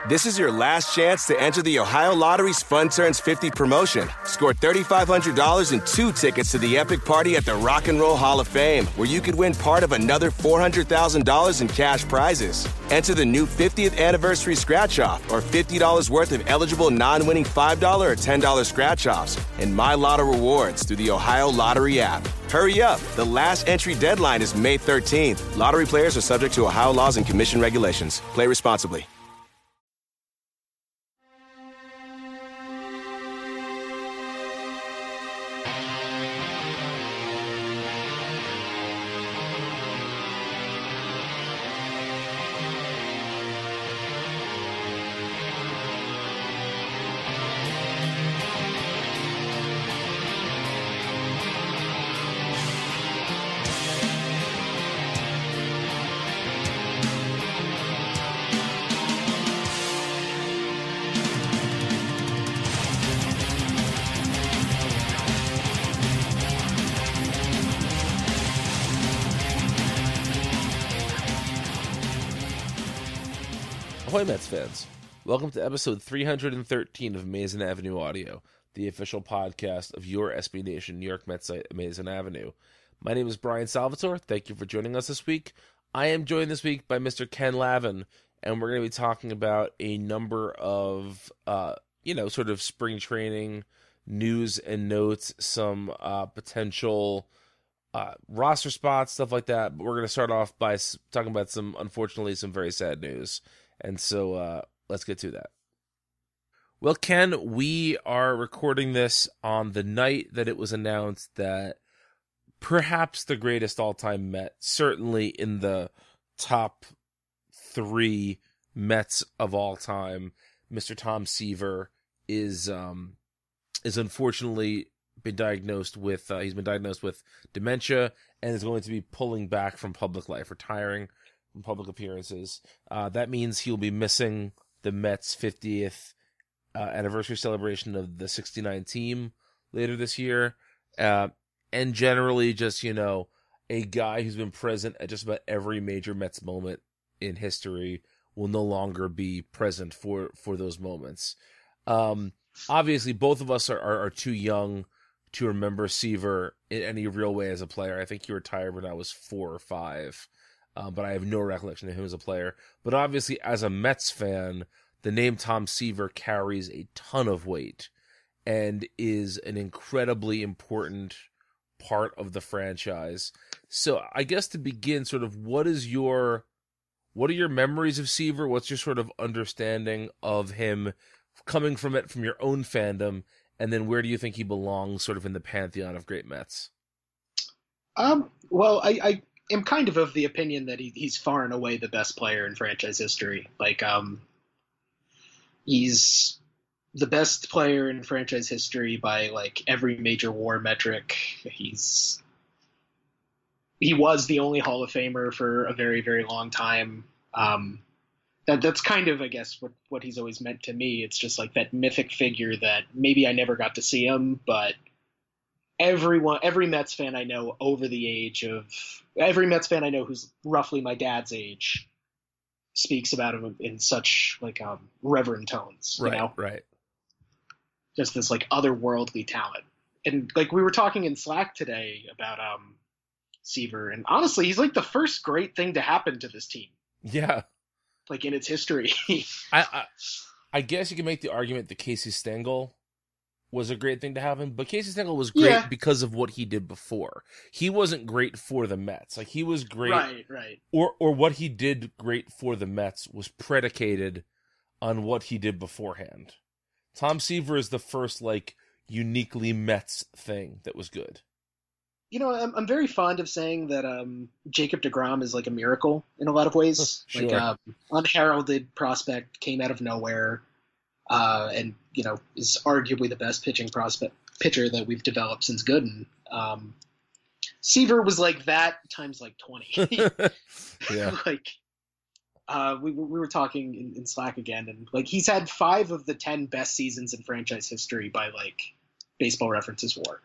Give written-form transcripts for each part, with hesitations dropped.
This is your last chance to enter the Ohio Lottery's Fun Turns 50 promotion. Score $3,500 and 2 tickets to the epic party at the Rock and Roll Hall of Fame, where you could win part of another $400,000 in cash prizes. Enter the new 50th anniversary scratch-off or $50 worth of eligible non-winning $5 or $10 scratch-offs and My Lotto rewards through the Ohio Lottery app. Hurry up. The last entry deadline is May 13th. Lottery players are subject to Ohio laws and commission regulations. Play responsibly. Ahoy Mets fans, welcome to episode 313 of Amazing Avenue Audio, the official podcast of your SB Nation New York Mets site, Amazing Avenue. My name is Brian Salvatore. Thank you for joining us this week. I am joined this week by Mr. Ken Lavin, and we're going to be talking about a number of, sort of spring training news and notes, some potential roster spots, stuff like that. But we're going to start off by talking about some very sad news. And so let's get to that. Well, Ken, we are recording this on the night that it was announced that perhaps the greatest all-time Met, certainly in the top 3 Mets of all time, Mr. Tom Seaver is unfortunately been diagnosed with dementia and is going to be pulling back from public life, retiring from public appearances. That means he'll be missing the Mets' 50th anniversary celebration of the '69 team later this year. And generally just, a guy who's been present at just about every major Mets moment in history will no longer be present for those moments. Obviously, both of us are too young to remember Seaver in any real way as a player. I think he retired when I was 4 or 5. But I have no recollection of him as a player. But obviously, as a Mets fan, the name Tom Seaver carries a ton of weight and is an incredibly important part of the franchise. So I guess to begin, sort of, what are your memories of Seaver? What's your sort of understanding of him coming from your own fandom? And then where do you think he belongs sort of in the pantheon of great Mets? Well, I am kind of the opinion that he's far and away the best player in franchise history. He's the best player in franchise history by every major WAR metric. He was the only Hall of Famer for a very, very long time. That's kind of, I guess, what he's always meant to me. It's just that mythic figure that maybe I never got to see him, but every Mets fan I know every Mets fan I know who's roughly my dad's age speaks about him in such reverent tones, Right. Just this otherworldly talent. And we were talking in Slack today about Seaver, and honestly, he's the first great thing to happen to this team. Yeah. In its history. I guess you can make the argument that Casey Stengel was a great thing to have him, but Casey Stengel was great because of what he did before. He wasn't great for the Mets. He was great. Right. Or what he did great for the Mets was predicated on what he did beforehand. Tom Seaver is the first, uniquely Mets thing that was good. I'm very fond of saying that Jacob deGrom is a miracle in a lot of ways. Sure. Unheralded prospect, came out of nowhere, and is arguably the best pitcher that we've developed since Gooden. Seaver was that times 20. Yeah. We were talking in Slack again, and he's had 5 of the 10 best seasons in franchise history by Baseball Reference's WAR.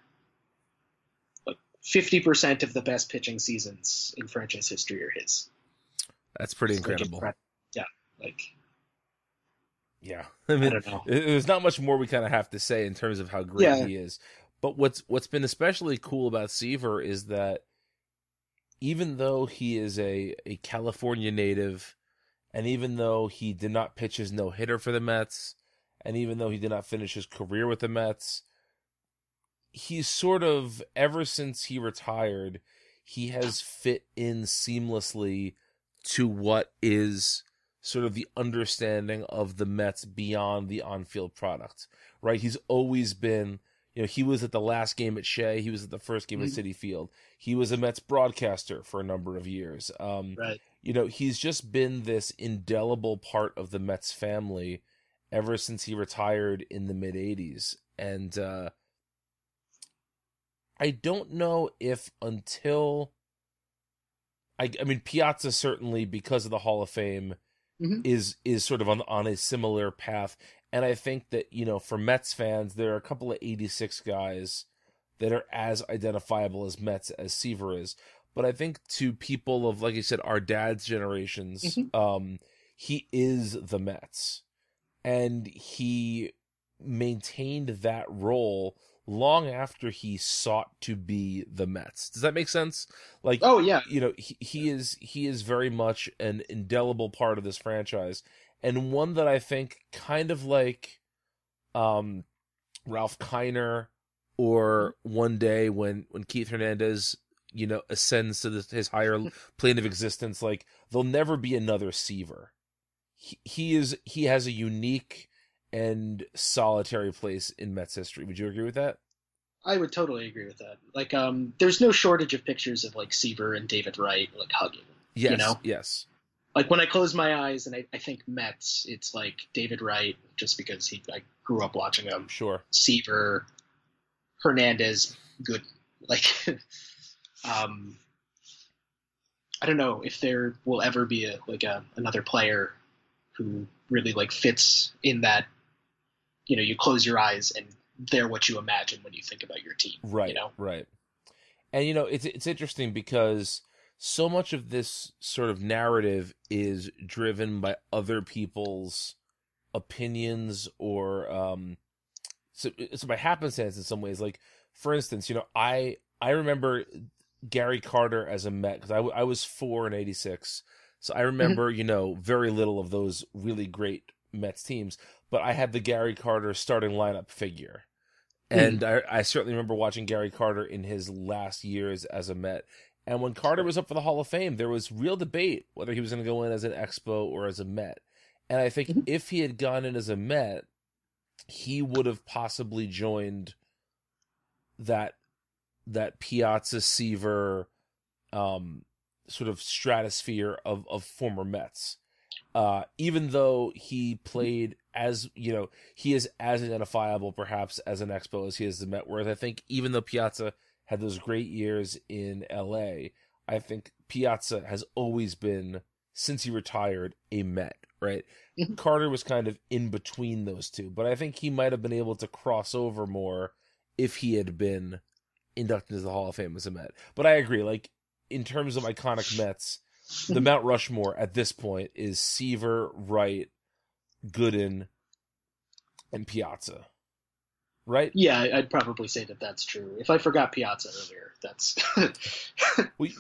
50% of the best pitching seasons in franchise history are his. That's pretty incredible. Yeah, Yeah, I don't know. there's not much more we kind of have to say in terms of how great he is. But what's been especially cool about Seaver is that even though he is a California native, and even though he did not pitch his no-hitter for the Mets, and even though he did not finish his career with the Mets, he's sort of, ever since he retired, he has fit in seamlessly to what is sort of the understanding of the Mets beyond the on-field product, right? He's always been, he was at the last game at Shea. He was at the first game at Citi Field. He was a Mets broadcaster for a number of years. Right. He's just been this indelible part of the Mets family ever since he retired in the mid-'80s. And I don't know if until... I mean, Piazza certainly, because of the Hall of Fame, is sort of on a similar path. And I think that, for Mets fans, there are a couple of 86 guys that are as identifiable as Mets as Seaver is. But I think to people of, like you said, our dad's generations, he is the Mets. And he maintained that role long after he sought to be the Mets. Does that make sense? Like, oh yeah, he is very much an indelible part of this franchise, and one that I think kind of like Ralph Kiner, or one day when Keith Hernandez ascends to his higher plane of existence, like there'll never be another Seaver. He has a unique and solitary place in Mets history. Would you agree with that? I would totally agree with that. Like, there's no shortage of pictures of like Seaver and David Wright like hugging. Yes, yes. Like when I close my eyes and I think Mets, it's like David Wright, just because I grew up watching him. Sure. Seaver, Hernandez, good. Like, I don't know if there will ever be another player who really like fits in that. You close your eyes and they're what you imagine when you think about your team. Right. Right. And it's interesting because so much of this sort of narrative is driven by other people's opinions, or so by happenstance in some ways. Like, for instance, I remember Gary Carter as a Met, because I was 4 in '86, so I remember very little of those really great Mets teams, but I had the Gary Carter starting lineup figure. And I certainly remember watching Gary Carter in his last years as a Met. And when Carter was up for the Hall of Fame, there was real debate whether he was going to go in as an Expo or as a Met. And I think if he had gone in as a Met, he would have possibly joined that Piazza Seaver sort of stratosphere of former Mets. Even though he played as, he is as identifiable perhaps as an Expo as he is the Met, whereas I think even though Piazza had those great years in LA, I think Piazza has always been, since he retired, a Met, right? Carter was kind of in between those two, but I think he might have been able to cross over more if he had been inducted into the Hall of Fame as a Met. But I agree, like, in terms of iconic Mets, the Mount Rushmore at this point is Seaver, Wright, Gooden, and Piazza, right? Yeah, I'd probably say that that's true. If I forgot Piazza earlier, that's... Well,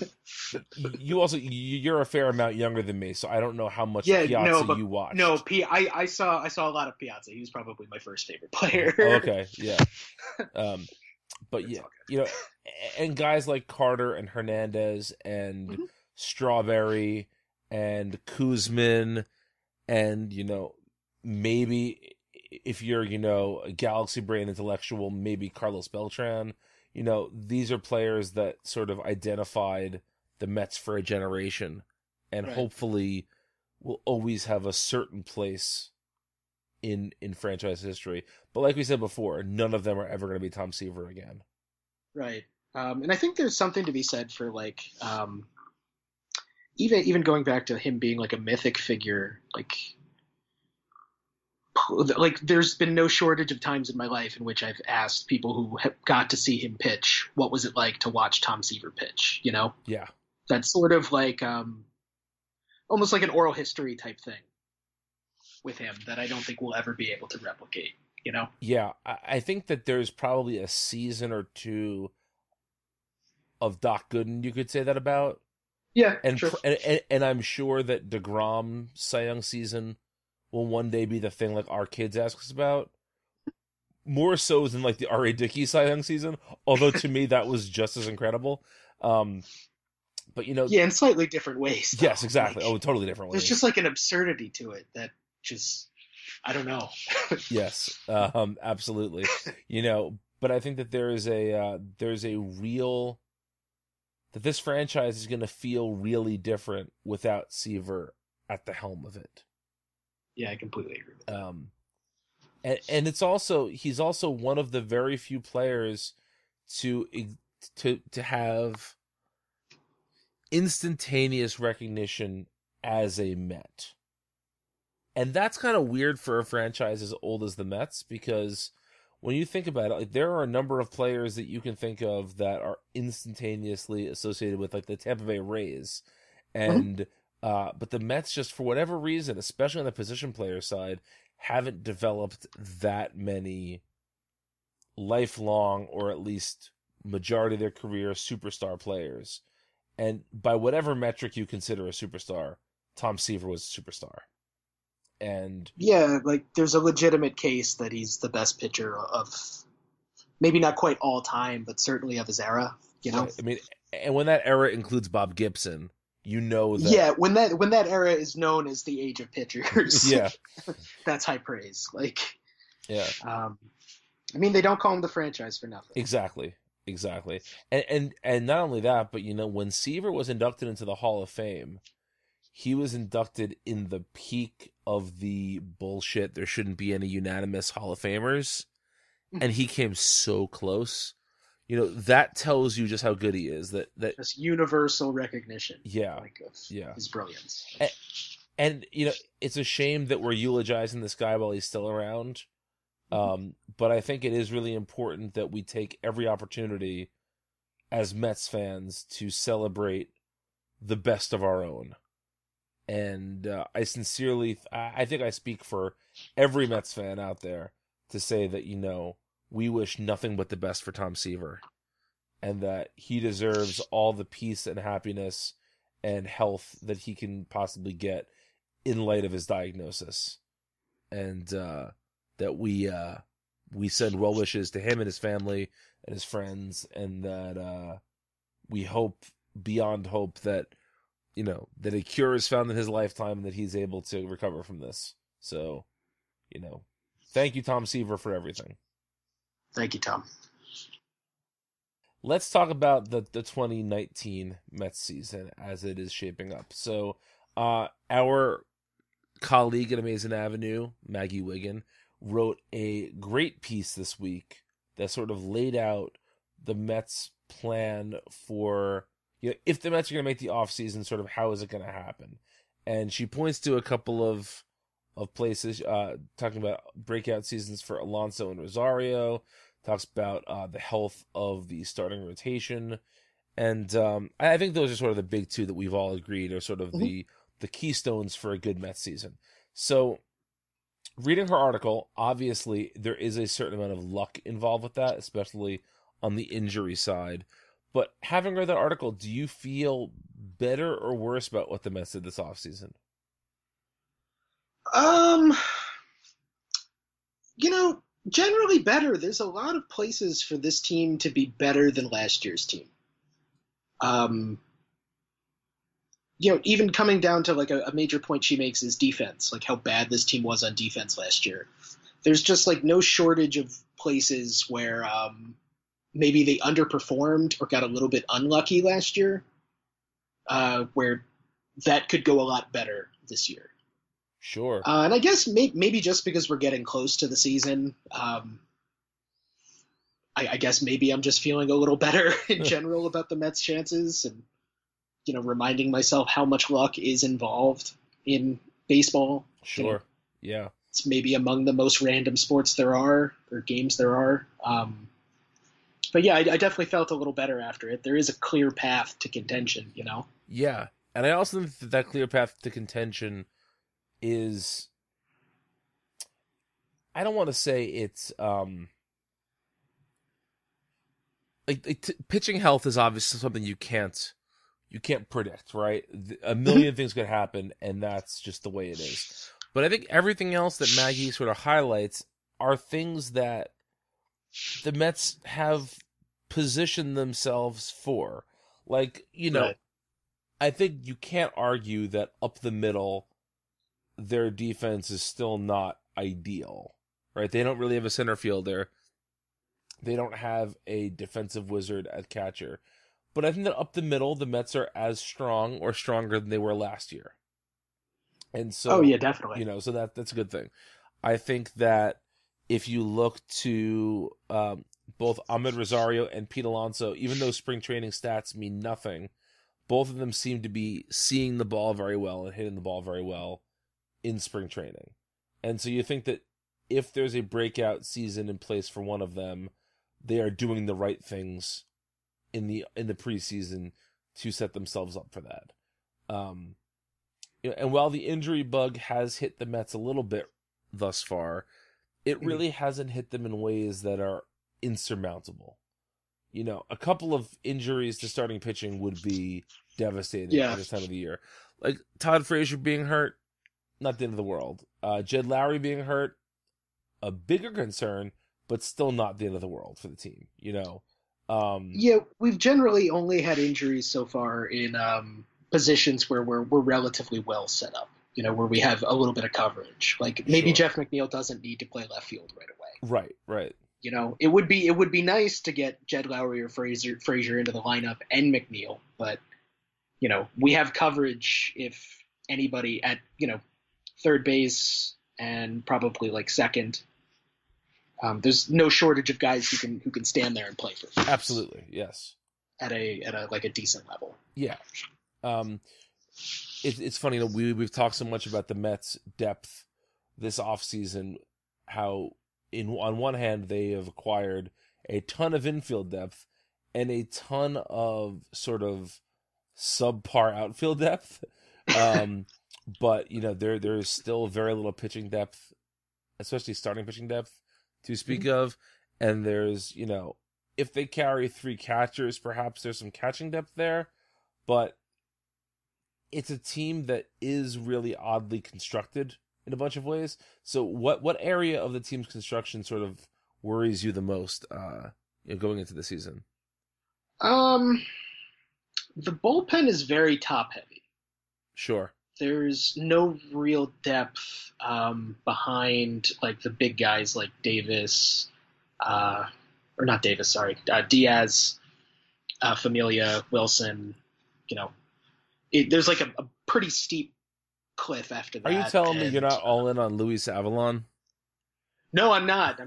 you're a fair amount younger than me, so I don't know how much Piazza you watched. No, I saw a lot of Piazza. He was probably my first favorite player. Okay, yeah. But yeah, and guys like Carter and Hernandez and Strawberry and Kuzmin, and maybe if you're a Galaxy Brain intellectual, maybe Carlos Beltran. These are players that sort of identified the Mets for a generation, and hopefully will always have a certain place in franchise history. But like we said before, none of them are ever going to be Tom Seaver again. Right. And I think there's something to be said for like even going back to him being like a mythic figure, like there's been no shortage of times in my life in which I've asked people who have got to see him pitch, what was it like to watch Tom Seaver pitch, Yeah. That's sort of like almost like an oral history type thing, with him that I don't think we'll ever be able to replicate, you know? Yeah, I think that there's probably a season or two of Doc Gooden you could say that about. Yeah, And sure. and I'm sure that DeGrom Cy Young season will one day be the thing like our kids ask us about. More so than like the R.A. Dickey Cy Young season, although to me that was just as incredible. But yeah, in slightly different ways. Though. Yes, exactly. Like, totally different ways. There's just like an absurdity to it that just, I don't know. Yes, absolutely. But I think that there's a real that this franchise is going to feel really different without Seaver at the helm of it. Yeah, I completely agree with that. And he's also one of the very few players to have instantaneous recognition as a Met. And that's kind of weird for a franchise as old as the Mets, because when you think about it, like, there are a number of players that you can think of that are instantaneously associated with like the Tampa Bay Rays. And but the Mets, just for whatever reason, especially on the position player side, haven't developed that many lifelong, or at least majority of their career, superstar players. And by whatever metric you consider a superstar, Tom Seaver was a superstar. And yeah, like there's a legitimate case that he's the best pitcher of maybe not quite all time, but certainly of his era, you know? I mean, and when that era includes Bob Gibson, you know that. Yeah, when that era is known as the age of pitchers. Yeah. That's high praise. Like, yeah. I mean, they don't call him the franchise for nothing. Exactly. And not only that, but when Seaver was inducted into the Hall of Fame, he was inducted in the peak of the bullshit. There shouldn't be any unanimous Hall of Famers. And he came so close. That tells you just how good he is. That just universal recognition. Yeah. Like of his brilliance. And it's a shame that we're eulogizing this guy while he's still around. But I think it is really important that we take every opportunity as Mets fans to celebrate the best of our own. And I think I speak for every Mets fan out there to say that, we wish nothing but the best for Tom Seaver, and that he deserves all the peace and happiness and health that he can possibly get in light of his diagnosis. And that we send well wishes to him and his family and his friends, and that we hope beyond hope that that a cure is found in his lifetime and that he's able to recover from this. So, thank you, Tom Seaver, for everything. Thank you, Tom. Let's talk about the 2019 Mets season as it is shaping up. So, our colleague at Amazing Avenue, Maggie Wiggin, wrote a great piece this week that sort of laid out the Mets' plan for, if the Mets are going to make the offseason, sort of how is it going to happen. And she points to a couple of places, talking about breakout seasons for Alonso and Rosario, talks about the health of the starting rotation. And I think those are sort of the big two that we've all agreed are sort of the keystones for a good Mets season. So reading her article, obviously there is a certain amount of luck involved with that, especially on the injury side. But having read that article, do you feel better or worse about what the Mets did this offseason? Generally better. There's a lot of places for this team to be better than last year's team. Even coming down to like a major point she makes is defense, like how bad this team was on defense last year. There's just like no shortage of places where maybe they underperformed or got a little bit unlucky last year, where that could go a lot better this year. Sure. And I guess maybe just because we're getting close to the season, I guess maybe I'm just feeling a little better in general about the Mets' chances, and reminding myself how much luck is involved in baseball. Sure. Yeah. It's maybe among the most random sports there are, or games there are. But yeah, I definitely felt a little better after it. There is a clear path to contention, Yeah. And I also think that clear path to contention is I don't want to say it's pitching health is obviously something you can't predict, right? A million things could happen, and that's just the way it is. But I think everything else that Maggie sort of highlights are things that the Mets have positioned themselves for. Like, Right. I think you can't argue that up the middle, their defense is still not ideal, right? They don't really have a center fielder. They don't have a defensive wizard at catcher. But I think that up the middle, the Mets are as strong or stronger than they were last year. And so, Oh yeah, definitely. so that's a good thing. I think that if you look to both Ahmed Rosario and Pete Alonso, even though spring training stats mean nothing, both of them seem to be seeing the ball very well and hitting the ball very well in spring training. And so you think that if there's a breakout season in place for one of them, they are doing the right things in the preseason to set themselves up for that. And while the injury bug has hit the Mets a little bit thus far, it really hasn't hit them in ways that are insurmountable. A couple of injuries to starting pitching would be devastating at this time of the year. Like Todd Frazier being hurt, not the end of the world. Jed Lowry being hurt, a bigger concern, but still not the end of the world for the team, Yeah, we've generally only had injuries so far in positions where we're relatively well set up, where we have a little bit of coverage. Like maybe Jeff McNeil doesn't need to play left field right away. Right. It would be nice to get Jed Lowry or Frazier into the lineup and McNeil, but we have coverage if anybody at third base and probably like second. There's no shortage of guys who can stand there and play for us. Absolutely, yes. At a decent level. Yeah. It's funny, we've talked so much about the Mets' depth this offseason, how on one hand they have acquired a ton of infield depth and a ton of sort of subpar outfield depth. But there is still very little pitching depth, especially starting pitching depth to speak of. And there's, if they carry 3 catchers, perhaps there's some catching depth there, but it's a team that is really oddly constructed in a bunch of ways. So what area of the team's construction sort of worries you the most going into the season? The bullpen is very top heavy. Sure. There's no real depth behind like the big guys like Davis, or not Davis, sorry, Diaz, Familia, Wilson. There's like a pretty steep cliff after that. Are you telling me you're not all in on Luis Avalon? No, I'm not.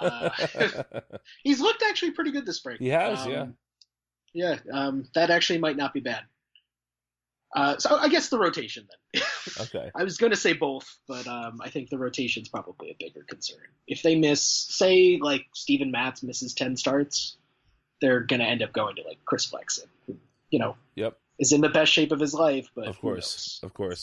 He's looked actually pretty good this spring. He has, yeah. Yeah, that actually might not be bad. So I guess the rotation then. Okay. I was going to say both, but I think the rotation's probably a bigger concern. If they miss, say, like Steven Matz misses 10 starts, they're going to end up going to like Chris Flexen, who, Yep. is in the best shape of his life, but of course.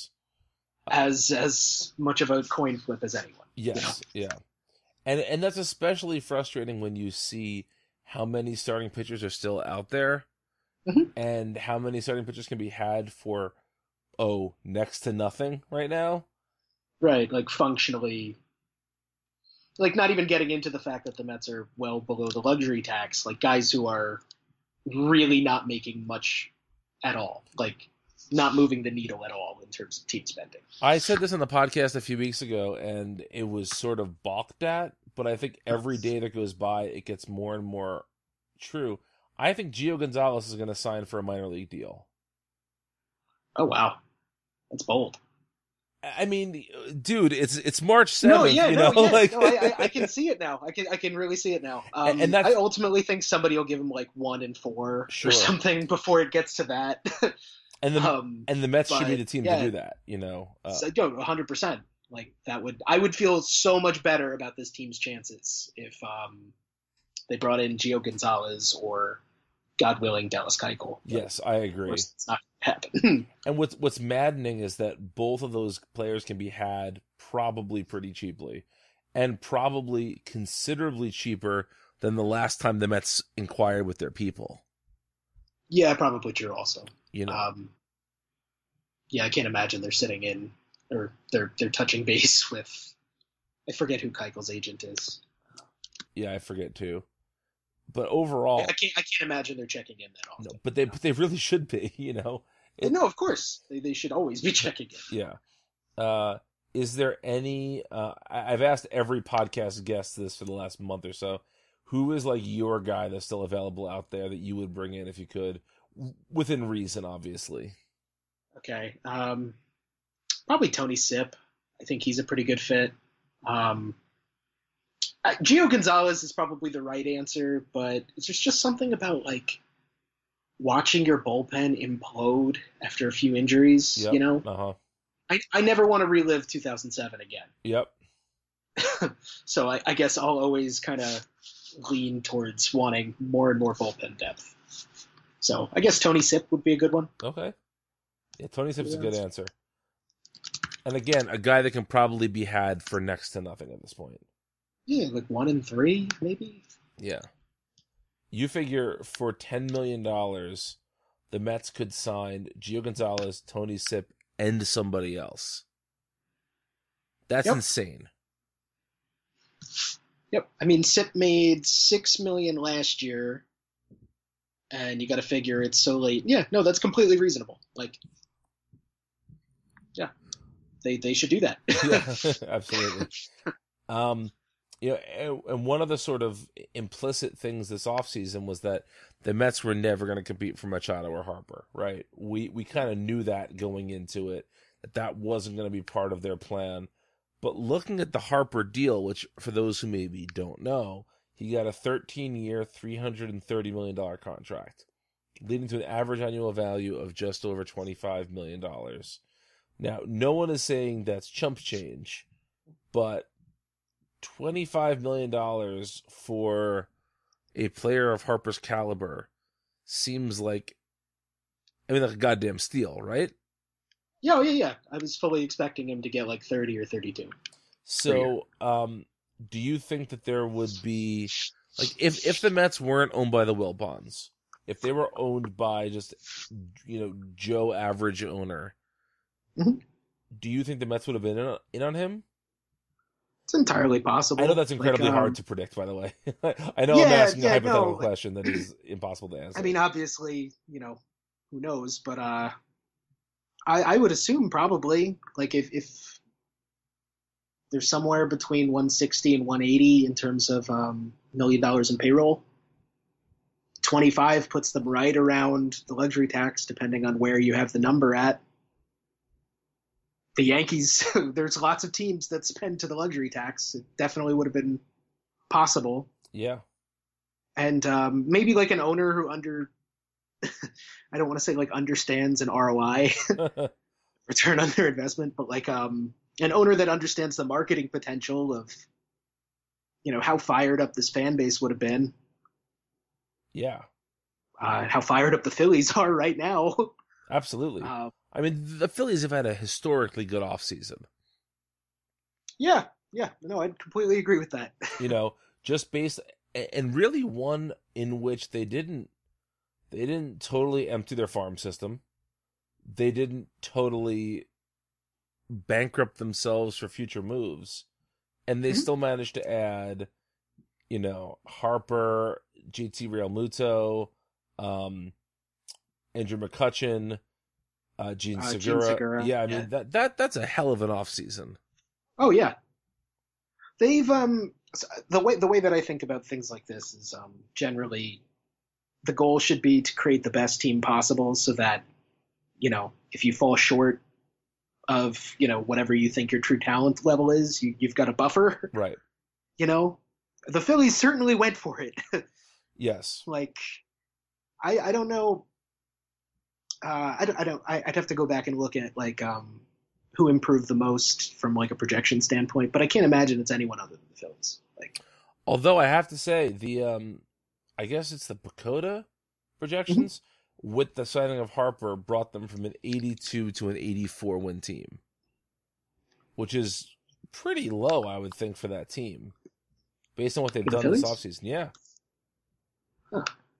As much of a coin flip as anyone. Yes, yeah. And that's especially frustrating when you see how many starting pitchers are still out there. Mm-hmm. And how many starting pitchers can be had for, next to nothing right now? Right, like functionally, like not even getting into the fact that the Mets are well below the luxury tax, like guys who are really not making much at all, like not moving the needle at all in terms of team spending. I said this on the podcast a few weeks ago, and it was sort of balked at, but I think every day that goes by, it gets more and more true. I think Gio Gonzalez is going to sign for a minor league deal. Oh, wow. That's bold. I mean, dude, it's March 7th. I can see it now. I can really see it now. And I ultimately think somebody will give him like 1 and 4 sure. or something before it gets to that. And the Mets should be the team to do that, So, 100%. Like I would feel so much better about this team's chances if they brought in Gio Gonzalez or, God willing, Dallas Keuchel. Yes, I agree. It's not going to happen. And what's maddening is that both of those players can be had probably pretty cheaply. and probably considerably cheaper than the last time the Mets inquired with their people. Yeah, probably true also. You know, yeah, I can't imagine they're sitting in, or they're touching base with, I forget who Keuchel's agent is. yeah, I forget too. But overall, I can't imagine they're checking in that often. no, but they really should be, you know. No, of course. They should always be checking in. Yeah. Is there any I've asked every podcast guest this for the last month or so. Who is like your guy that's still available out there that you would bring in if you could, within reason, obviously? Okay. Probably Tony Sipp. I think he's a pretty good fit. Gio Gonzalez is probably the right answer, but there's just something about like watching your bullpen implode after a few injuries. Yep. You know, I never want to relive 2007 again. Yep. So I guess I'll always kind of lean towards wanting more and more bullpen depth. So I guess Tony Sipp would be a good one. Okay. Yeah, Tony Sipp's a good answer. And again, a guy that can probably be had for next to nothing at this point. Yeah, like 1 and 3, maybe. Yeah. You figure for $10 million, the Mets could sign Gio Gonzalez, Tony Sipp, and somebody else. That's insane. Yep. I mean, Sipp made $6 million last year, and you got to figure it's so late. Yeah, no, that's completely reasonable. Like, yeah, they should do that. Yeah, absolutely. You know, and one of the sort of implicit things this offseason was that the Mets were never going to compete for Machado or Harper, right? We kind of knew that going into it, that wasn't going to be part of their plan. But looking at the Harper deal, which for those who maybe don't know, he got a 13-year, $330 million contract, leading to an average annual value of just over $25 million. Now, no one is saying that's chump change, but $25 million for a player of Harper's caliber seems like, like a goddamn steal, right? Yeah. I was fully expecting him to get like 30 or 32. So, do you think that there would be, like, if the Mets weren't owned by the Wilpons, if they were owned by just, Joe average owner, do you think the Mets would have been in on him? It's entirely possible. I know that's incredibly hard to predict, by the way. I know I'm asking a hypothetical question that is impossible to answer. I mean, obviously, who knows? But I would assume probably, like, if there's somewhere between 160 and 180 in terms of $1 million in payroll, 25 puts them right around the luxury tax, depending on where you have the number at. The Yankees, there's lots of teams that spend to the luxury tax. It definitely would have been possible. Yeah. And maybe like an owner who I don't want to say like understands an ROI, return on their investment, but like an owner that understands the marketing potential of, how fired up this fan base would have been. Yeah. How fired up the Phillies are right now. Absolutely. I mean, the Phillies have had a historically good offseason. Yeah. No, I completely agree with that. Just based, and really one in which they didn't totally empty their farm system. They didn't totally bankrupt themselves for future moves. And they still managed to add, Harper, JT Realmuto, Andrew McCutchen, Gene Segura. Yeah, I mean that's a hell of an offseason. Oh yeah. They've the way that I think about things like this is generally the goal should be to create the best team possible so that, if you fall short of, whatever you think your true talent level is, you've got a buffer. Right. The Phillies certainly went for it. Yes. Like, I don't know. I'd have to go back and look at like who improved the most from like a projection standpoint, but I can't imagine it's anyone other than the Phillies. Like, although I have to say the I guess it's the Pacoda projections with the signing of Harper brought them from an 82 to an 84 win team, which is pretty low, I would think, for that team, based on what they've For the done this Phillies? offseason. Yeah. Huh.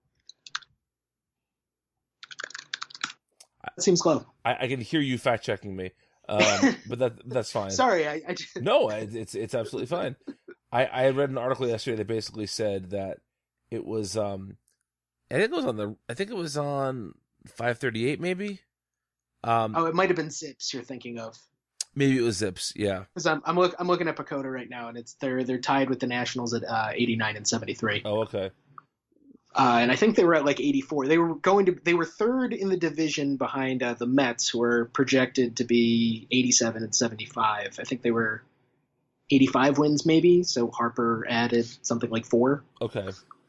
That seems low. I can hear you fact checking me, but that's fine. Sorry, I just... No, it's absolutely fine. I had read an article yesterday that basically said that it was I think it was on 538 maybe. Oh, it might have been Zips you're thinking of. Maybe it was Zips, yeah. Because I'm looking at Pacoda right now, and they're tied with the Nationals at 89 and 73. Oh, okay. And I think they were at like 84. They were third in the division behind the Mets, who were projected to be 87 and 75. I think they were 85 wins maybe. So Harper added something like 4. Okay.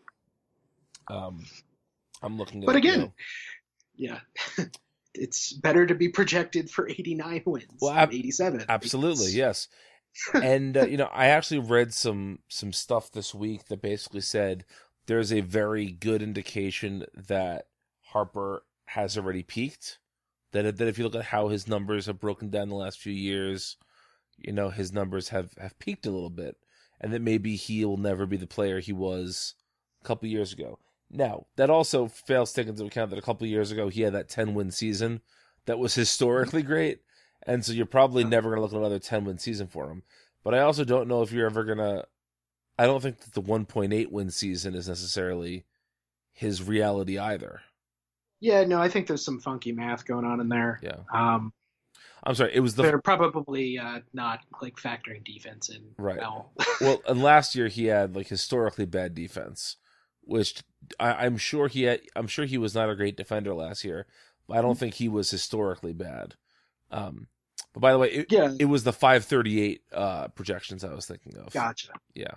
I'm looking at But it again, now. Yeah, it's better to be projected for 89 wins than 87. Absolutely, yes. And I actually read some stuff this week that basically said there's a very good indication that Harper has already peaked. That if you look at how his numbers have broken down the last few years, his numbers have peaked a little bit, and that maybe he will never be the player he was a couple years ago. Now, that also fails to take into account that a couple years ago he had that 10-win season that was historically great, and so you're probably never going to look at another 10-win season for him. But I also don't know if you're ever going to... I don't think that the 1.8-win season is necessarily his reality either. Yeah, no, I think there's some funky math going on in there. Yeah. I'm sorry, it was they're probably not like factoring defense in. Right. Well. Well, and last year he had like historically bad defense, which I'm sure he had. I'm sure he was not a great defender last year, but I don't think he was historically bad. But by the way, it was the 538 projections I was thinking of. Gotcha. Yeah.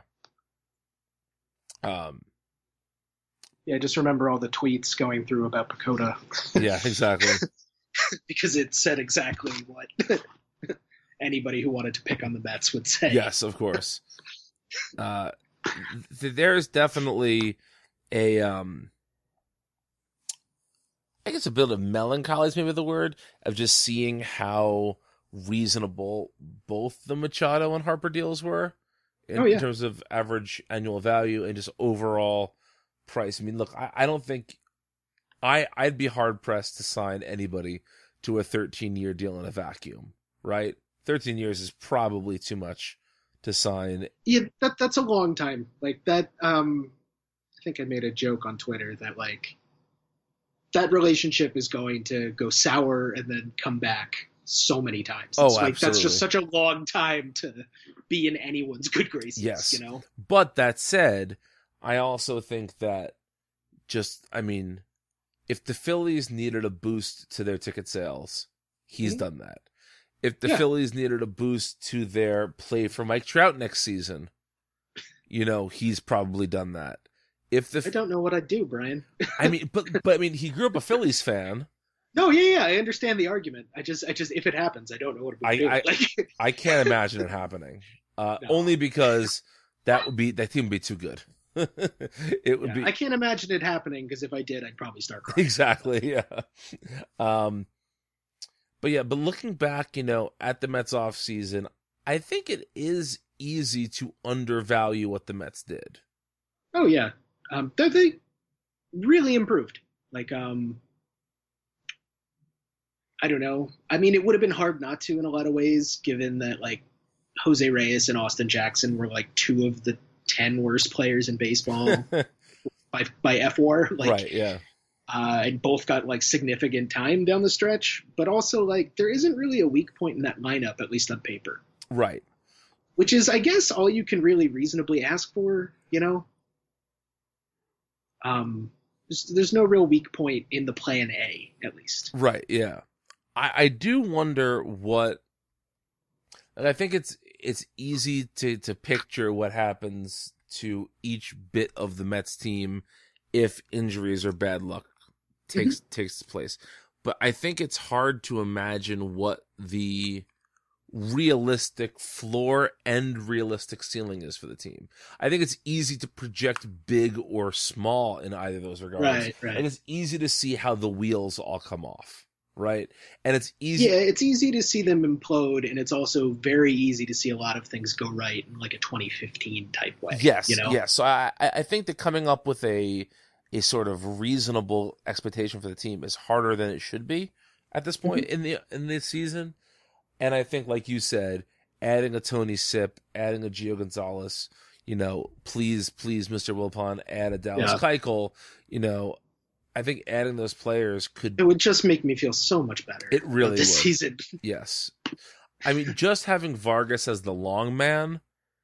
Yeah, just remember all the tweets going through about Pacoda. Yeah, exactly. Because it said exactly what anybody who wanted to pick on the Mets would say. Yes, of course. There's definitely a, I guess a bit of melancholy is maybe the word, of just seeing how reasonable both the Machado and Harper deals were in terms of average annual value and just overall price. I mean, look, I don't think I'd be hard pressed to sign anybody to a 13-year deal in a vacuum, right? 13 years is probably too much to sign. Yeah, that's a long time. Like that. I think I made a joke on Twitter that like that relationship is going to go sour and then come back so many times. Oh, like, absolutely. That's just such a long time to be in anyone's good graces. Yes. But that said, I also think that if the Phillies needed a boost to their ticket sales, he's done that. If the Phillies needed a boost to their play for Mike Trout next season, he's probably done that. I don't know what I'd do, Brian. but he grew up a Phillies fan. No, yeah, I understand the argument. I just, if it happens, I don't know what it would do. I can't imagine it happening. No. Only because that team would be too good. It would be. I can't imagine it happening because if I did, I'd probably start crying. Exactly. Yeah. But looking back, at the Mets off season, I think it is easy to undervalue what the Mets did. Oh yeah, they really improved. Like, I don't know. I mean, it would have been hard not to in a lot of ways, given that like Jose Reyes and Austin Jackson were like 2 of the 10 worst players in baseball by FWAR. Like, right, yeah. And both got like significant time down the stretch, but also like there isn't really a weak point in that lineup, at least on paper. Right. Which is, I guess, all you can really reasonably ask for, There's no real weak point in the plan A, at least. Right, yeah. I do wonder what... And I think it's easy to picture what happens to each bit of the Mets team if injuries or bad luck takes place. But I think it's hard to imagine what the realistic floor and realistic ceiling is for the team. I think it's easy to project big or small in either of those regards. Right. And it's easy to see how the wheels all come off, right? And it's easy. Yeah, it's easy to see them implode, and it's also very easy to see a lot of things go right in like a 2015 type way. Yes, you know? yes. So I think that coming up with a sort of reasonable expectation for the team is harder than it should be at this point in the season. And I think, like you said, adding a Tony Sipp, adding a Gio Gonzalez, please, Mr. Wilpon, add a Dallas Keuchel, I think adding those players it would just make me feel so much better. It really this would. season. Yes. I mean, just having Vargas as the long man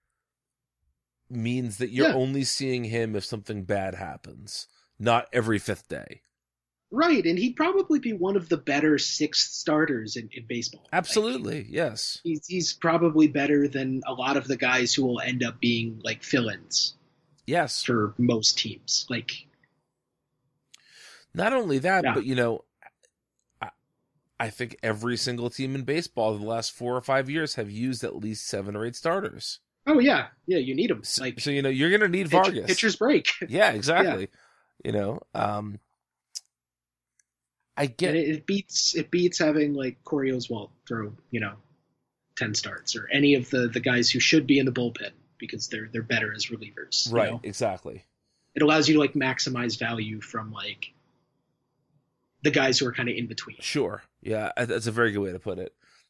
means that you're only seeing him if something bad happens, not every fifth day. Right, and he'd probably be one of the better sixth starters in baseball. Absolutely, yes. He's probably better than a lot of the guys who will end up being like fill-ins. Yes. For most teams. Not only that, but I think every single team in baseball the last 4 or 5 years have used at least 7 or 8 starters. Oh yeah, you need them. So you're going to need Vargas. Pitcher's break. Yeah, exactly. Yeah. I get it beats having like Corey Oswalt throw 10 starts or any of the guys who should be in the bullpen because they're better as relievers. Right, exactly. It allows you to maximize value from the guys who are kind of in between. Sure. Yeah, that's a very good way to put it.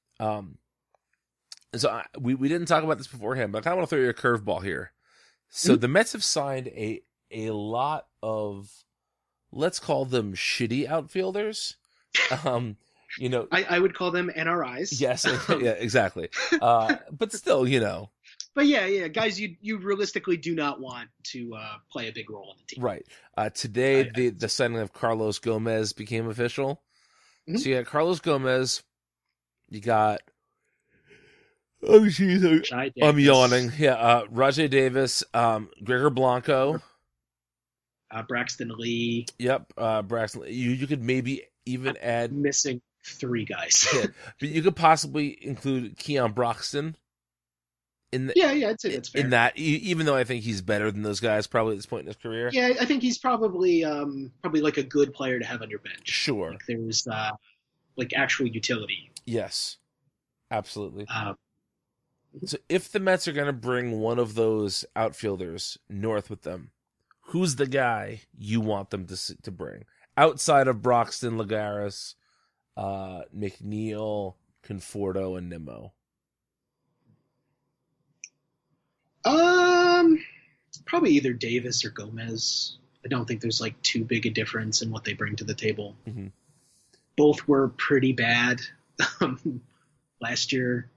So we didn't talk about this beforehand, but I kind of want to throw you a curveball here. So the Mets have signed a lot of, let's call them shitty outfielders. I would call them NRIs. Yes, yeah, exactly. But still, But yeah, guys, you realistically do not want to play a big role on the team. Right. Today, the signing of Carlos Gomez became official. Mm-hmm. So you got Carlos Gomez. You got. Oh, jeez. I'm yawning. Yeah. Rajai Davis. Gregor Blanco. Braxton Lee. Yep. Braxton Lee. You could maybe even add. Missing 3 guys. Yeah. But you could possibly include Keon Broxton. I'd say that's fair. In that, even though I think he's better than those guys probably at this point in his career. Yeah, I think he's probably like a good player to have on your bench. Sure. There's actual utility. Yes, absolutely. So if the Mets are going to bring one of those outfielders north with them, who's the guy you want them to bring? Outside of Broxton, Lagares, McNeil, Conforto, and Nimmo. Probably either Davis or Gomez. I don't think there's too big a difference in what they bring to the table. Mm-hmm. Both were pretty bad last year.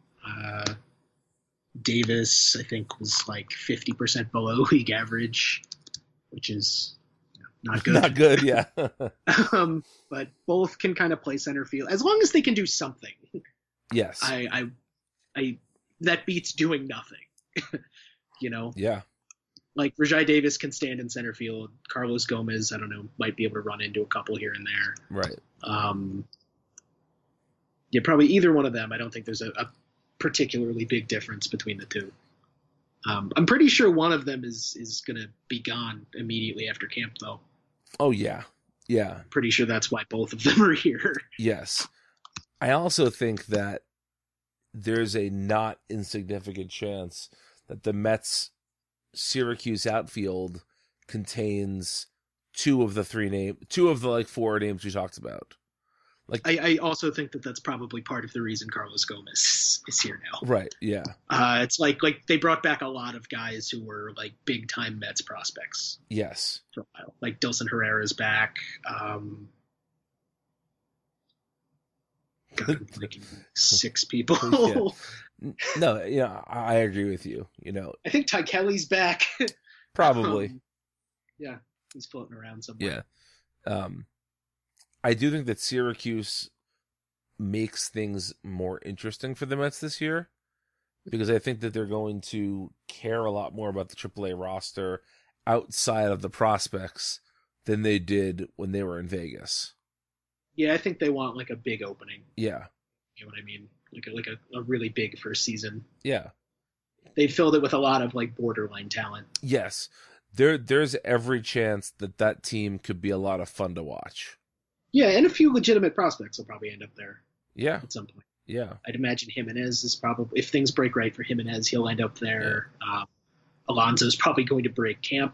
Davis, I think, was 50% below league average, which is not good. Not good, yeah. But both can kind of play center field as long as they can do something. Yes. I that beats doing nothing. Yeah. Rajai Davis can stand in center field. Carlos Gomez, I don't know, might be able to run into a couple here and there. Right. Yeah, probably either one of them. I don't think there's a particularly big difference between the two. I'm pretty sure one of them is going to be gone immediately after camp, though. Oh, yeah. Yeah. Pretty sure that's why both of them are here. Yes. I also think that there's a not insignificant chance that the Mets Syracuse outfield contains 2 of the 4 names we talked about. I also think that that's probably part of the reason Carlos Gomez is here now. Right. Yeah. It's like they brought back a lot of guys who were big time Mets prospects. Yes. For a while. Dilson Herrera's back. God, I'm thinking 6 people. Yeah. No, I agree with you. I think Ty Kelly's back. Probably. Yeah, he's floating around somewhere. Yeah. I do think that Syracuse makes things more interesting for the Mets this year because I think that they're going to care a lot more about the AAA roster outside of the prospects than they did when they were in Vegas. Yeah, I think they want a big opening. Yeah. You know what I mean? A really big first season. Yeah. They filled it with a lot of borderline talent. Yes. There's every chance that team could be a lot of fun to watch. Yeah, and a few legitimate prospects will probably end up there Yeah, at some point. yeah. I'd imagine Jimenez is probably, if things break right for Jimenez, he'll end up there. Yeah. Alonso's probably going to break camp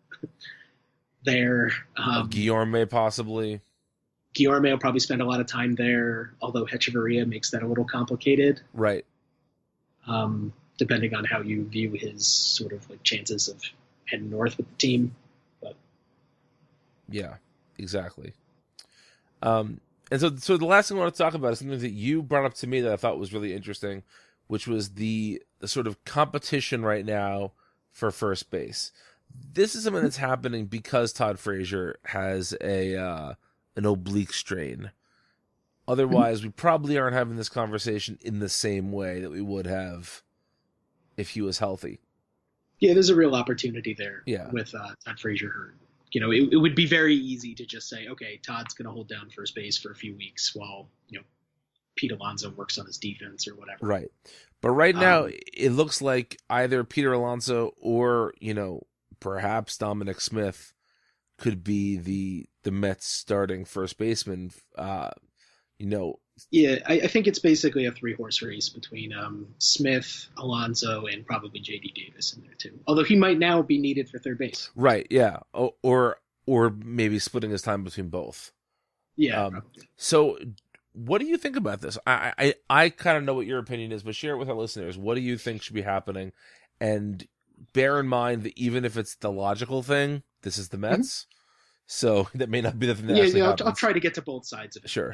there. Guillorme possibly. Guillorme will probably spend a lot of time there, although Hechavarria makes that a little complicated. Right. Depending on how you view his sort of like chances of heading north with the team. But yeah, exactly. And so the last thing I want to talk about is something that you brought up to me that I thought was really interesting, which was the sort of competition right now for first base. This is something that's happening because Todd Frazier has an oblique strain. Otherwise, we probably aren't having this conversation in the same way that we would have if he was healthy. Yeah, there's a real opportunity there. Yeah. With Todd Frazier hurt. You know, it would be very easy to just say, okay, Todd's going to hold down first base for a few weeks while, you know, Pete Alonso works on his defense or whatever. Right. But right now, it looks like either Peter Alonso or, you know, perhaps Dominic Smith could be the Mets starting first baseman. You know. Yeah, I think it's basically a 3-horse race between Smith, Alonso, and probably J.D. Davis in there too. Although he might now be needed for third base. Right. Yeah. Or maybe splitting his time between both. Yeah. Probably. So, what do you think about this? I kind of know what your opinion is, but share it with our listeners. What do you think should be happening? And bear in mind that even if it's the logical thing, this is the Mets. Mm-hmm. So that may not be the thing that actually happens. I'll try to get to both sides of it. Sure.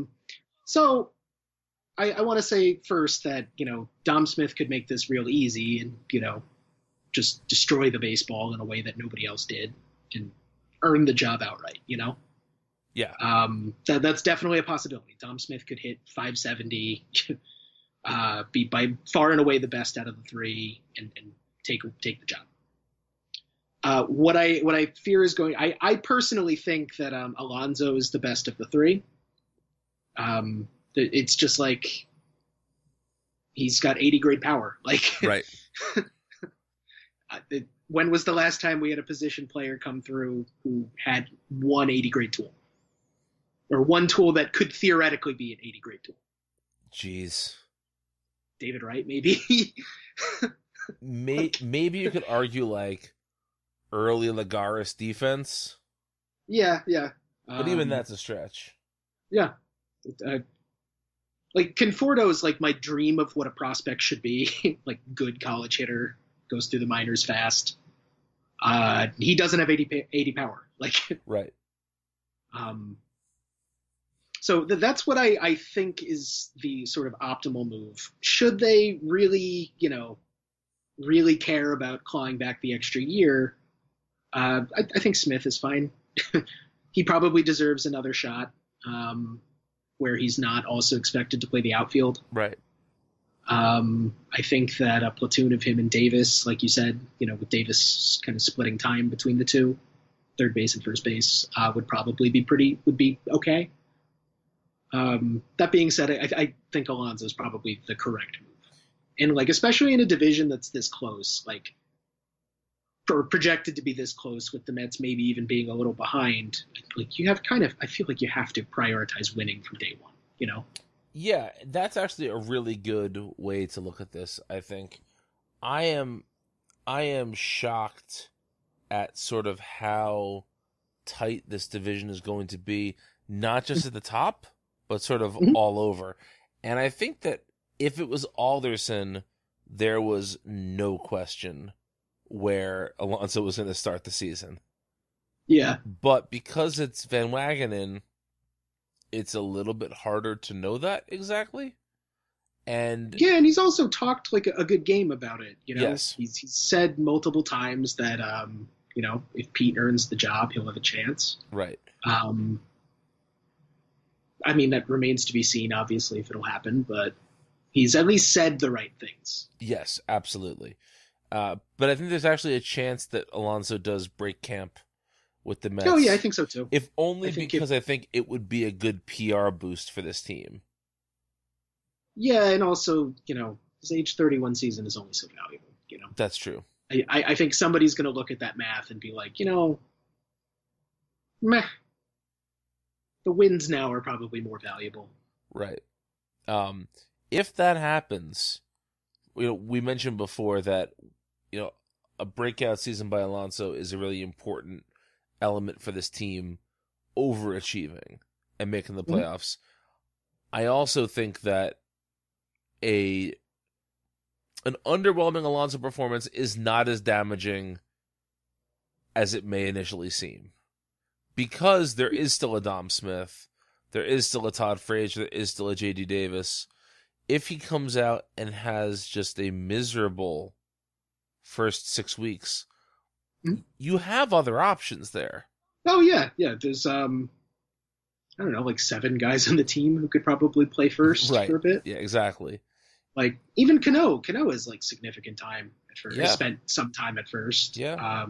So I want to say first that, you know, Dom Smith could make this real easy and, you know, just destroy the baseball in a way that nobody else did and earn the job outright, you know? Yeah. That's definitely a possibility. Dom Smith could hit 570, be by far and away the best out of the three and take the job. What I fear is going, I personally think that Alonso is the best of the three. It's just like he's got 80 grade power. Like, right. When was the last time we had a position player come through who had one 80 grade tool, or one tool that could theoretically be an 80 grade tool? Jeez. David Wright, maybe. Maybe you could argue like early Lagares defense. Yeah. But even that's a stretch. Yeah. Like Conforto is like my dream of what a prospect should be. Like good college hitter, goes through the minors fast. He doesn't have 80 power. Like right. So that's what I think is the sort of optimal move. Should they really, you know, really care about clawing back the extra year? I think Smith is fine. He probably deserves another shot. Where he's not also expected to play the outfield. Right. I think that a platoon of him and Davis, like you said, you know, with Davis kind of splitting time between the two, third base and first base, would be okay. That being said, I think Alonso is probably the correct move. And like, especially in a division that's this close, like projected to be this close with the Mets maybe even being a little behind, like you have I feel like you have to prioritize winning from day one, you know? Yeah, that's actually a really good way to look at this, I think. I am shocked at sort of how tight this division is going to be, not just at the top, but sort of all over. And I think that if it was Alderson, there was no question where Alonso was going to start the season. Yeah. But because it's Van Wagenen, it's a little bit harder to know that exactly. And he's also talked like a good game about it. You know, yes. He's said multiple times that, you know, if Pete earns the job, he'll have a chance. Right. I mean, that remains to be seen, obviously, if it'll happen, but he's at least said the right things. Yes, absolutely. But I think there's actually a chance that Alonso does break camp with the Mets. Oh, yeah, I think so, too. If only because I think it would be a good PR boost for this team. Yeah, and also, you know, his age 31 season is only so valuable, you know? That's true. I think somebody's going to look at that math and be like, you know, meh. the wins now are probably more valuable. Right. If that happens, we mentioned before that, a breakout season by Alonso is a really important element for this team overachieving and making the playoffs. I also think that an underwhelming Alonso performance is not as damaging as it may initially seem, because there is still a Dom Smith, there is still a Todd Frazier, there is still a JD Davis. If he comes out and has just a miserable first 6 weeks, you have other options there. Oh yeah. There's I don't know, like 7 guys on the team who could probably play first for a bit. Yeah, exactly. Like even Cano is like significant time at first. Yeah. Spent some time at first. Yeah.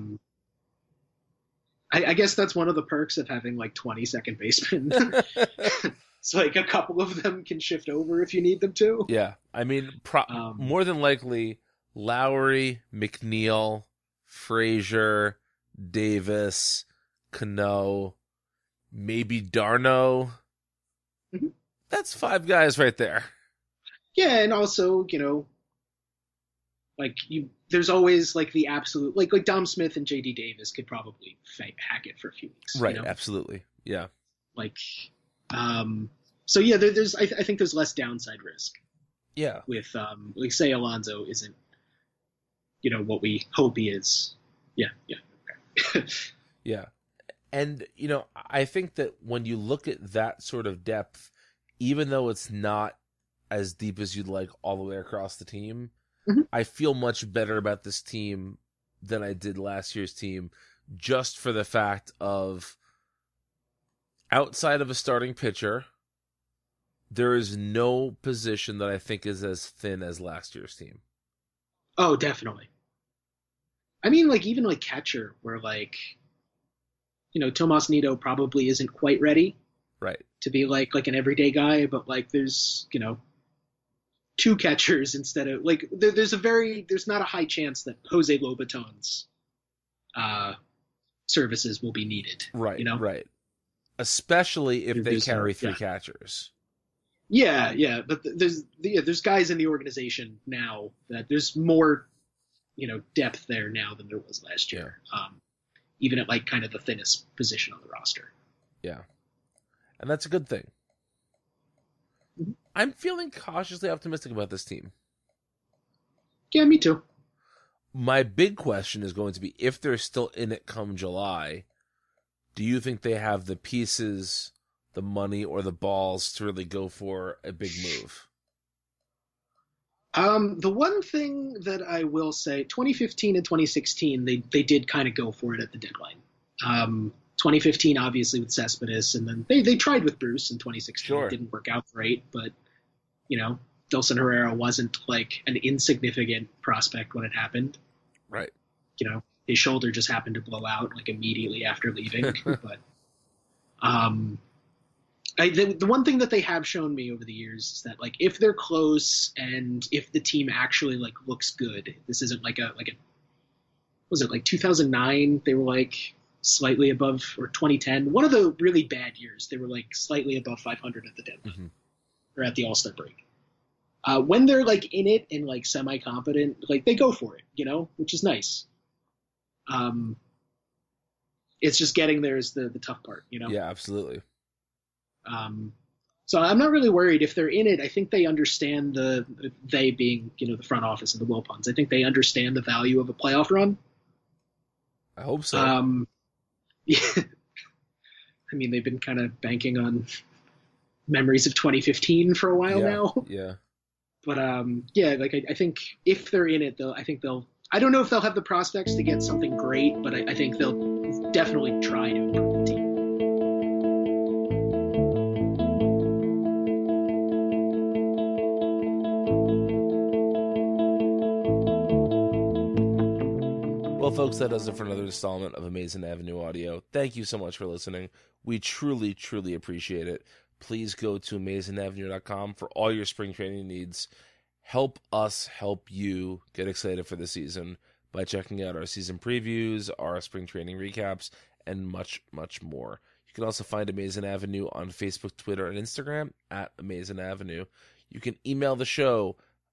I guess that's one of the perks of having like 20 second basemen. It's like a couple of them can shift over if you need them to. Yeah, I mean, more than likely, Lowry, McNeil, Frazier, Davis, Cano, maybe Darno. Mm-hmm. That's 5 guys right there. Yeah, and also, like there's always like the absolute, like Dom Smith and JD Davis could probably hack it for a few weeks. Right, absolutely. Yeah. Like, so yeah, there's I think there's less downside risk. Yeah. With like say Alonso isn't, what we hope he is. Yeah. Okay. Yeah. And, I think that when you look at that sort of depth, even though it's not as deep as you'd like all the way across the team, I feel much better about this team than I did last year's team, just for the fact of, outside of a starting pitcher, there is no position that I think is as thin as last year's team. Oh, definitely. I mean, like even like catcher, where like, Tomas Nido probably isn't quite ready, right, to be like an everyday guy, but like there's 2 catchers instead of like there's not a high chance that Jose Lobaton's services will be needed. Right, right. Especially if they carry 3 yeah. catchers. Yeah, but there's guys in the organization now that there's more, depth there now than there was last year. Even at like kind of the thinnest position on the roster. Yeah, and that's a good thing. Mm-hmm. I'm feeling cautiously optimistic about this team. Yeah, me too. My big question is going to be, if they're still in it come July, do you think they have the pieces, the money, or the balls to really go for a big move? The one thing that I will say, 2015 and 2016, they did kind of go for it at the deadline. 2015, obviously, with Cespedes, and then they tried with Bruce in 2016. Sure. It didn't work out great, but, Dilson Herrera wasn't like an insignificant prospect when it happened. Right. His shoulder just happened to blow out like immediately after leaving. But the one thing that they have shown me over the years is that like if they're close and if the team actually like looks good, this isn't like a was it like 2009? They were like slightly above, or 2010, one of the really bad years. They were like slightly above 500 at the deadline or at the All-Star break. When they're like in it and like semi-competent, like they go for it, which is nice. It's just getting there is the tough part, Yeah, absolutely. So I'm not really worried if they're in it. I think they understand they being, the front office of the Wilpons. I think they understand the value of a playoff run. I hope so. Yeah. I mean, they've been kind of banking on memories of 2015 for a while now. Yeah. But yeah, like I think if they're in it, I don't know if they'll have the prospects to get something great, but I think they'll definitely try to improve the team. Well, folks, that does it for another installment of Amazing Avenue Audio. Thank you so much for listening. We truly, truly appreciate it. Please go to AmazingAvenue.com for all your spring training needs. Help us help you get excited for the season by checking out our season previews, our spring training recaps, and much, much more. You can also find Amazing Avenue on Facebook, Twitter, and Instagram at Amazing Avenue. You can email the show,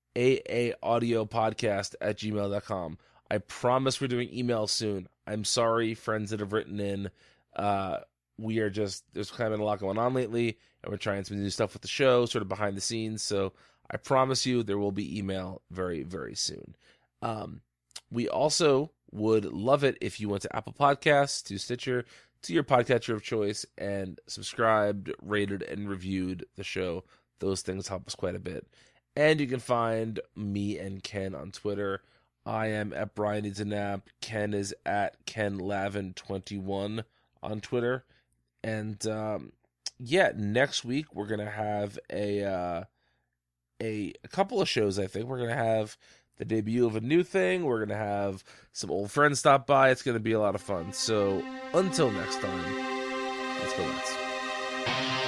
aaaudiopodcast@gmail.com. I promise we're doing emails soon. I'm sorry, friends that have written in. There's kind of been a lot going on lately, and we're trying some new stuff with the show, sort of behind the scenes. So I promise you there will be email very, very soon. We also would love it if you went to Apple Podcasts, to Stitcher, to your podcatcher of choice, and subscribed, rated, and reviewed the show. Those things help us quite a bit. And you can find me and Ken on Twitter. I am at Brian Needs a Nap. Ken is at KenLavin21 on Twitter. And next week we're gonna have a couple of shows. I think we're gonna have the debut of a new thing. We're gonna have some old friends stop by. It's gonna be a lot of fun. So until next time, let's go Mets.